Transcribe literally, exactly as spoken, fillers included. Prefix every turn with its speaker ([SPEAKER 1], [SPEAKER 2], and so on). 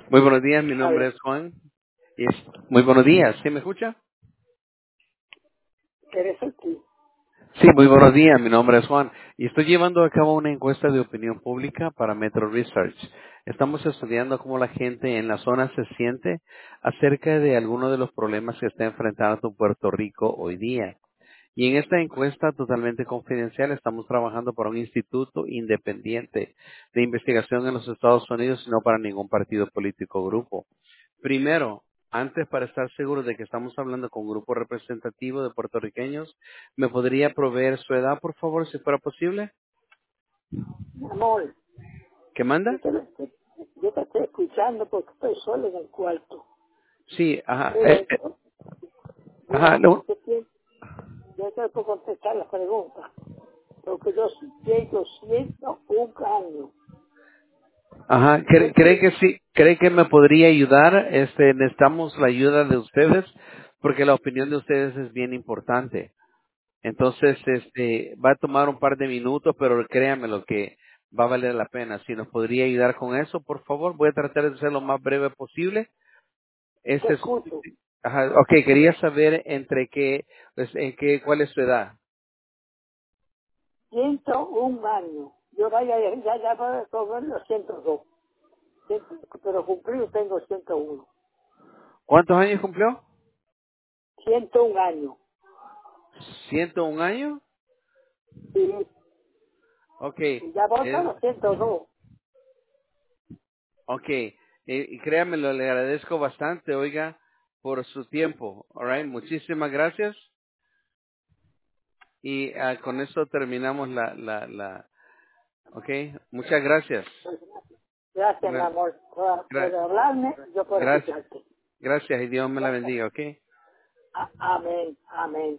[SPEAKER 1] Muy buenos días, mi nombre
[SPEAKER 2] Aló,
[SPEAKER 1] es Juan. Y es- Muy buenos días, ¿sí me escucha?
[SPEAKER 2] ¿eres el tú?
[SPEAKER 1] Sí, muy buenos días, mi nombre es Juan. Y estoy llevando a cabo una encuesta de opinión pública para Metro Research. Estamos estudiando cómo la gente en la zona se siente acerca de algunos de los problemas que está enfrentando Puerto Rico hoy día. Y en esta encuesta totalmente confidencial estamos trabajando para un instituto independiente de investigación en los Estados Unidos y no para ningún partido político o grupo. Primero, antes para estar seguro de que estamos hablando con un grupo representativo de puertorriqueños, ¿me podría proveer su edad, por favor, si fuera posible?
[SPEAKER 2] Mi amor,
[SPEAKER 1] ¿Qué
[SPEAKER 2] yo
[SPEAKER 1] manda?
[SPEAKER 2] te, lo estoy- yo te estoy escuchando porque estoy solo en el cuarto.
[SPEAKER 1] Sí, ajá,
[SPEAKER 2] Mira,
[SPEAKER 1] eh, eh,
[SPEAKER 2] yo, yo,
[SPEAKER 1] ajá, no,
[SPEAKER 2] yo, te- yo te puedo contestar la pregunta, porque yo tengo ciento un años.
[SPEAKER 1] ajá,
[SPEAKER 2] Yo
[SPEAKER 1] ¿cree, cree
[SPEAKER 2] empiezo
[SPEAKER 1] que sí, cree que me podría ayudar? Este, necesitamos la ayuda de ustedes porque la opinión de ustedes es bien importante. Entonces, este, va a tomar un par de minutos, pero créanme lo que va a valer la pena. Si nos podría ayudar con eso, por favor, voy a tratar de ser lo más breve posible.
[SPEAKER 2] te
[SPEAKER 1] Ese es,
[SPEAKER 2] escucho.
[SPEAKER 1] ajá, ok, quería saber entre qué, pues, en qué, cuál es su edad.
[SPEAKER 2] ciento un años. Yo vaya, ya, ya voy a comer los ciento dos. Ciento- Pero cumplido tengo ciento uno.
[SPEAKER 1] ¿Cuántos años cumplió?
[SPEAKER 2] ciento un años.
[SPEAKER 1] ¿ciento un años?
[SPEAKER 2] Y,
[SPEAKER 1] Ok,
[SPEAKER 2] y ya voy a
[SPEAKER 1] es,
[SPEAKER 2] los ciento dos.
[SPEAKER 1] ok, y, y créanmelo, le agradezco bastante, oiga, por su tiempo. All right, muchísimas gracias. Y ah, con eso terminamos la, la, la, ok, muchas gracias.
[SPEAKER 2] Gracias, mi
[SPEAKER 1] Gra-
[SPEAKER 2] amor, por, por
[SPEAKER 1] gra-
[SPEAKER 2] hablarme, yo por
[SPEAKER 1] gracias,
[SPEAKER 2] escucharte.
[SPEAKER 1] gracias y Dios me la bendiga, ¿ok?
[SPEAKER 2] A- Amén, amén.